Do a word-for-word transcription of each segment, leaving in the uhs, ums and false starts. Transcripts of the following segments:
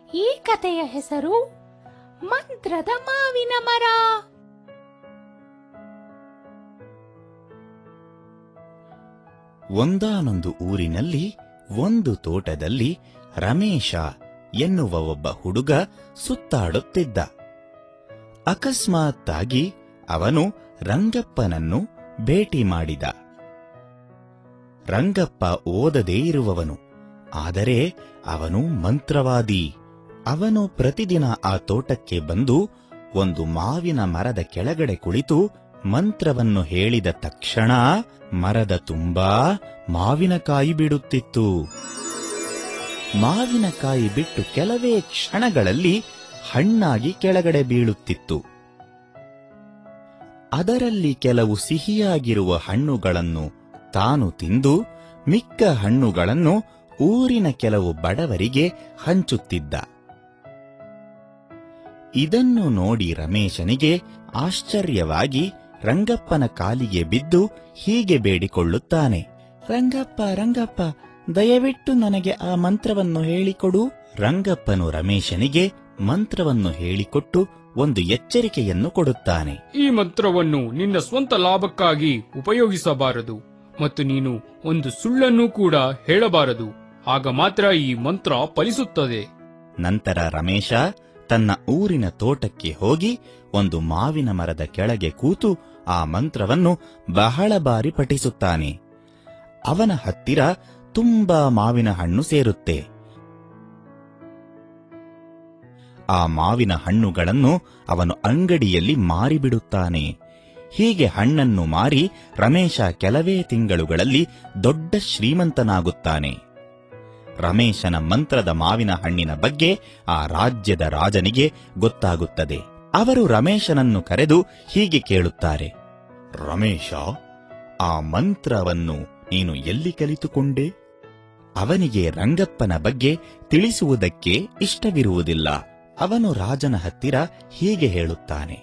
ಈ ಕಥೆಯ ಹೆಸರು ಮಂತ್ರದ ಮಾವಿನ ಮರ. ಒಂದಾನೊಂದು ಊರಿನಲ್ಲಿ ಒಂದು ತೋಟದಲ್ಲಿ ರಮೇಶ ಎನ್ನುವ ಒಬ್ಬ ಹುಡುಗ ಸುತ್ತಾಡುತ್ತಿದ್ದ. ಅಕಸ್ಮಾತ್ತಾಗಿ ಅವನು ರಂಗಪ್ಪನನ್ನು ಭೇಟಿ ಮಾಡಿದ. ರಂಗಪ್ಪ ಓದದೇ ಇರುವವನು, ಆದರೆ ಅವನು ಮಂತ್ರವಾದಿ. ಅವನು ಪ್ರತಿದಿನ ಆ ತೋಟಕ್ಕೆ ಬಂದು ಒಂದು ಮಾವಿನ ಮರದ ಕೆಳಗಡೆ ಕುಳಿತು ಮಂತ್ರವನ್ನು ಹೇಳಿದ ತಕ್ಷಣ ಮರದ ತುಂಬಾ ಮಾವಿನಕಾಯಿ ಬಿಡುತ್ತಿತ್ತು. ಮಾವಿನಕಾಯಿ ಬಿಟ್ಟು ಕೆಲವೇ ಕ್ಷಣಗಳಲ್ಲಿ ಹಣ್ಣಾಗಿ ಕೆಳಗಡೆ ಬೀಳುತ್ತಿತ್ತು. ಅದರಲ್ಲಿ ಕೆಲವು ಸಿಹಿಯಾಗಿರುವ ಹಣ್ಣುಗಳನ್ನು ತಾನು ತಿಂದು ಮಿಕ್ಕ ಹಣ್ಣುಗಳನ್ನು ಊರಿನ ಕೆಲವು ಬಡವರಿಗೆ ಹಂಚುತ್ತಿದ್ದ. ಇದನ್ನು ನೋಡಿ ರಮೇಶನಿಗೆ ಆಶ್ಚರ್ಯವಾಗಿ ರಂಗಪ್ಪನ ಕಾಲಿಗೆ ಬಿದ್ದು ಹೀಗೆ ಬೇಡಿಕೊಳ್ಳುತ್ತಾನೆ, ರಂಗಪ್ಪ ರಂಗಪ್ಪ ದಯವಿಟ್ಟು ನನಗೆ ಆ ಮಂತ್ರವನ್ನು ಹೇಳಿಕೊಡು. ರಂಗಪ್ಪನು ರಮೇಶನಿಗೆ ಮಂತ್ರವನ್ನು ಹೇಳಿಕೊಟ್ಟು ಒಂದು ಎಚ್ಚರಿಕೆಯನ್ನು ಕೊಡುತ್ತಾನೆ. ಈ ಮಂತ್ರವನ್ನು ನಿನ್ನ ಸ್ವಂತ ಲಾಭಕ್ಕಾಗಿ ಉಪಯೋಗಿಸಬಾರದು ಮತ್ತು ನೀನು ಒಂದು ಸುಳ್ಳನ್ನು ಕೂಡ ಹೇಳಬಾರದು, ಆಗ ಮಾತ್ರ ಈ ಮಂತ್ರ ಫಲಿಸುತ್ತದೆ. ನಂತರ ರಮೇಶ ತನ್ನ ಊರಿನ ತೋಟಕ್ಕೆ ಹೋಗಿ ಒಂದು ಮಾವಿನ ಮರದ ಕೆಳಗೆ ಕೂತು ಆ ಮಂತ್ರವನ್ನು ಬಹಳ ಬಾರಿ ಪಠಿಸುತ್ತಾನೆ. ಅವನ ಹತ್ತಿರ ತುಂಬಾ ಮಾವಿನ ಹಣ್ಣು ಸೇರುತ್ತೆ. ಆ ಮಾವಿನ ಹಣ್ಣುಗಳನ್ನು ಅವನು ಅಂಗಡಿಯಲ್ಲಿ ಮಾರಿಬಿಡುತ್ತಾನೆ. ಹೀಗೆ ಹಣ್ಣನ್ನು ಮಾರಿ ರಮೇಶ ಕೆಲವೇ ತಿಂಗಳುಗಳಲ್ಲಿ ದೊಡ್ಡ ಶ್ರೀಮಂತನಾಗುತ್ತಾನೆ. ರಮೇಶನ ಮಂತ್ರದ ಮಾವಿನ ಹಣ್ಣಿನ ಬಗ್ಗೆ ಆ ರಾಜ್ಯದ ರಾಜನಿಗೆ ಗೊತ್ತಾಗುತ್ತದೆ. ಅವರು ರಮೇಶನನ್ನು ಕರೆದು ಹೀಗೆ ಕೇಳುತ್ತಾರೆ, ರಮೇಶ, ಆ ಮಂತ್ರವನ್ನು ನೀನು ಎಲ್ಲಿ ಕಲಿತುಕೊಂಡೆ? ಅವನಿಗೆ ರಂಗಪ್ಪನ ಬಗ್ಗೆ ತಿಳಿಸುವುದಕ್ಕೆ ಇಷ್ಟವಿರುವುದಿಲ್ಲ. ಅವನು ರಾಜನ ಹತ್ತಿರ ಹೀಗೆ ಹೇಳುತ್ತಾನೆ,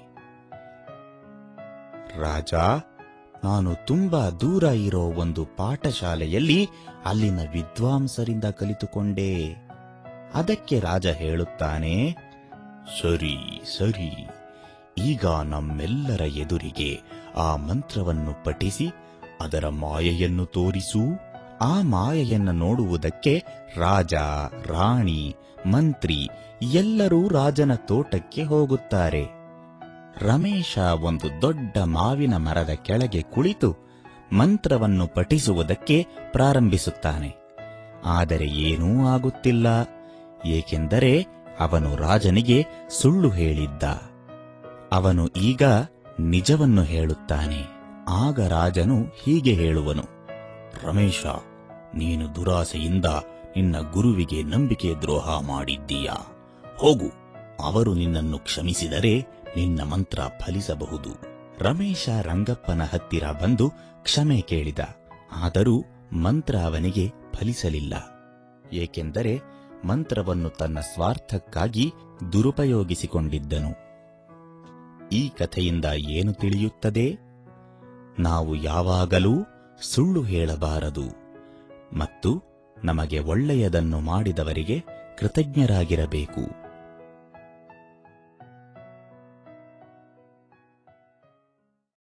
ರಾಜ, ನಾನು ತುಂಬಾ ದೂರ ಇರೋ ಒಂದು ಪಾಠಶಾಲೆಯಲ್ಲಿ ಅಲ್ಲಿನ ವಿದ್ವಾಂಸರಿಂದ ಕಲಿತುಕೊಂಡೆ. ಅದಕ್ಕೆ ರಾಜ ಹೇಳುತ್ತಾನೆ, ಸರಿ ಸರಿ, ಈಗ ನಮ್ಮೆಲ್ಲರ ಎದುರಿಗೆ ಆ ಮಂತ್ರವನ್ನು ಪಠಿಸಿ ಅದರ ಮಾಯೆಯನ್ನು ತೋರಿಸು. ಆ ಮಾಯೆಯನ್ನು ನೋಡುವುದಕ್ಕೆ ರಾಜ, ರಾಣಿ, ಮಂತ್ರಿ ಎಲ್ಲರೂ ರಾಜನ ತೋಟಕ್ಕೆ ಹೋಗುತ್ತಾರೆ. ರಮೇಶ ಒಂದು ದೊಡ್ಡ ಮಾವಿನ ಮರದ ಕೆಳಗೆ ಕುಳಿತು ಮಂತ್ರವನ್ನು ಪಠಿಸುವುದಕ್ಕೆ ಪ್ರಾರಂಭಿಸುತ್ತಾನೆ. ಆದರೆ ಏನೂ ಆಗುತ್ತಿಲ್ಲ, ಏಕೆಂದರೆ ಅವನು ರಾಜನಿಗೆ ಸುಳ್ಳು ಹೇಳಿದ್ದ. ಅವನು ಈಗ ನಿಜವನ್ನು ಹೇಳುತ್ತಾನೆ. ಆಗ ರಾಜನು ಹೀಗೆ ಹೇಳುವನು, ರಮೇಶ, ನೀನು ದುರಾಸೆಯಿಂದ ನಿನ್ನ ಗುರುವಿಗೆ ನಂಬಿಕೆ ದ್ರೋಹ ಮಾಡಿದ್ದೀಯಾ. ಹೋಗು, ಅವರು ನಿನ್ನನ್ನು ಕ್ಷಮಿಸಿದರೆ ನಿನ್ನ ಮಂತ್ರ ಫಲಿಸಬಹುದು. ರಮೇಶ ರಂಗಪ್ಪನ ಹತ್ತಿರ ಬಂದು ಕ್ಷಮೆ ಕೇಳಿದ. ಆದರೂ ಮಂತ್ರ ಅವನಿಗೆ ಫಲಿಸಲಿಲ್ಲ, ಏಕೆಂದರೆ ಮಂತ್ರವನ್ನು ತನ್ನ ಸ್ವಾರ್ಥಕ್ಕಾಗಿ ದುರುಪಯೋಗಿಸಿಕೊಂಡಿದ್ದನು. ಈ ಕಥೆಯಿಂದ ಏನು ತಿಳಿಯುತ್ತದೆ? ನಾವು ಯಾವಾಗಲೂ ಸುಳ್ಳು ಹೇಳಬಾರದು ಮತ್ತು ನಮಗೆ ಒಳ್ಳೆಯದನ್ನು ಮಾಡಿದವರಿಗೆ ಕೃತಜ್ಞರಾಗಿರಬೇಕು.